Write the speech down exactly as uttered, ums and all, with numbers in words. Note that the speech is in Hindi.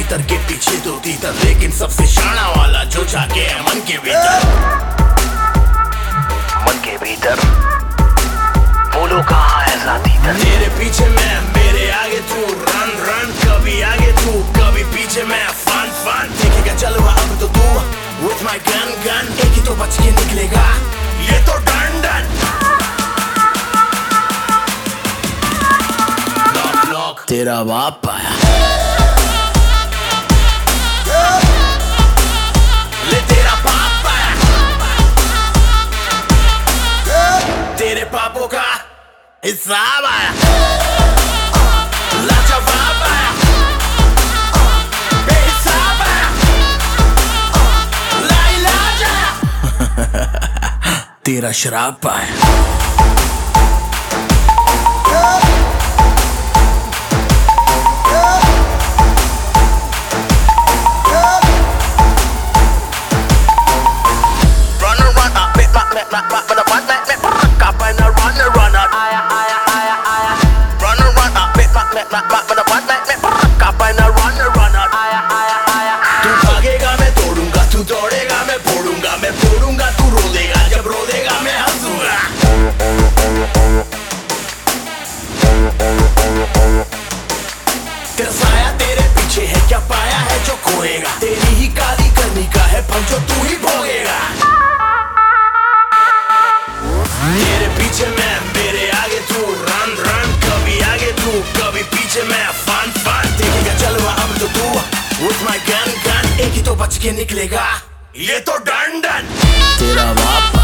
तीतर के पीछे तो तीतर, लेकिन सबसे शाना वाला जो जाके है मन के भीतर। मन के भीतर बोलो कहाँ है तीतर। तेरे पीछे मैं, मेरे आगे तू, रन रन, कभी आगे तू कभी पीछे मैं, फन फन। देखेगा चलवा अब तो तू with my gun gun, एक ही तो बच के निकलेगा ये तो डन डन। लॉक लॉक तेरा बाप आया, ले तेरा बाप आया, तेरे पापों का हिसाब आया, लाजवाब आया, बेहिसाब आया, लाइलाज आया, तेरा शराब आया। तू भागेगा मैं तोड़ूंगा, तू दौड़ेगा मैं फोड़ूंगा, मैं फोड़ूंगा तू रो देगा, जब रो देगा मैं हंसूंगा। तेरा साया तेरे पीछे है, क्या पाया है जो खोएगा, तेरी ही काली करनी का है फल जो तू ही भोगेगा। तेरे पीछे मैं, मेरे आगे तू, रन रन, कभी आगे तू कभी पीछे मैं, फन फन। देखेगा चलवा अब तो तू with my gun gun, एक ही तो बच के निकलेगा ये तो डन डन। तेरा बाप